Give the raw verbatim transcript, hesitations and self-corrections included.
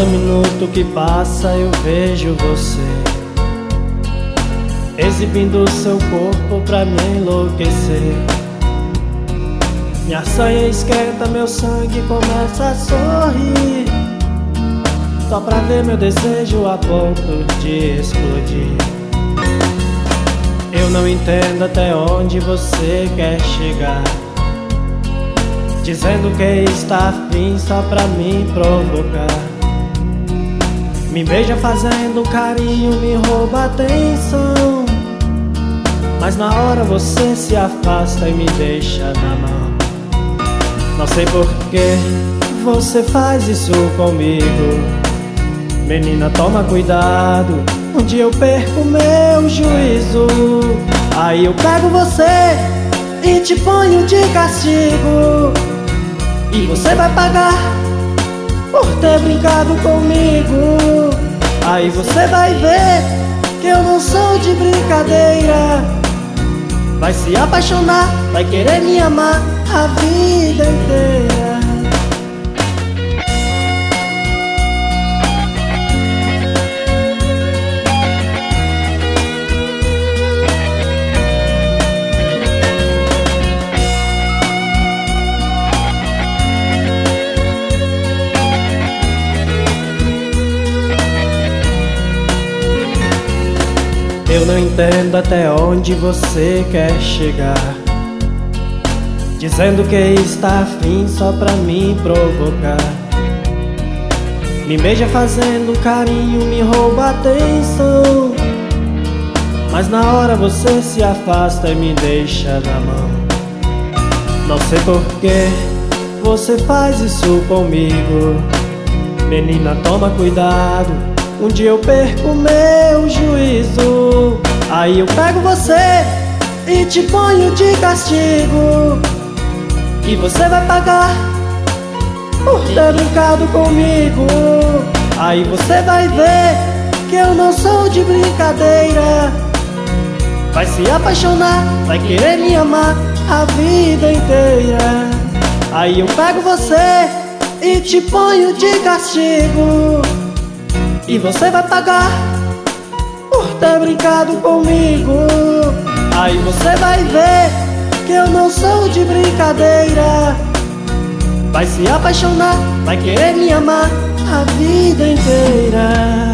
Cada minuto que passa eu vejo você exibindo seu corpo pra me enlouquecer. Minha sanha esquenta, meu sangue começa a sorrir, só pra ver meu desejo a ponto de explodir. Eu não entendo até onde você quer chegar, dizendo que está afim só pra me provocar. Me beija fazendo carinho, me rouba atenção, mas na hora você se afasta e me deixa na mão. Não sei por que você faz isso comigo. Menina, toma cuidado, um dia eu perco meu juízo. Aí eu pego você e te ponho de castigo, e você vai pagar por ter brincado comigo. Aí você vai ver que eu não sou de brincadeira. Vai se apaixonar, vai querer me amar a vida inteira. Eu não entendo até onde você quer chegar, dizendo que está afim só pra me provocar. Me beija fazendo carinho, me rouba atenção, mas na hora você se afasta e me deixa na mão. Não sei por que você faz isso comigo. Menina, toma cuidado, um dia eu perco meu juízo. Aí eu pego você e te ponho de castigo, e você vai pagar por ter brincado comigo. Aí você vai ver que eu não sou de brincadeira. Vai se apaixonar, vai querer me amar a vida inteira. Aí eu pego você e te ponho de castigo, e você vai pagar por ter brincado comigo. Aí você vai ver que eu não sou de brincadeira. Vai se apaixonar, vai querer me amar a vida inteira.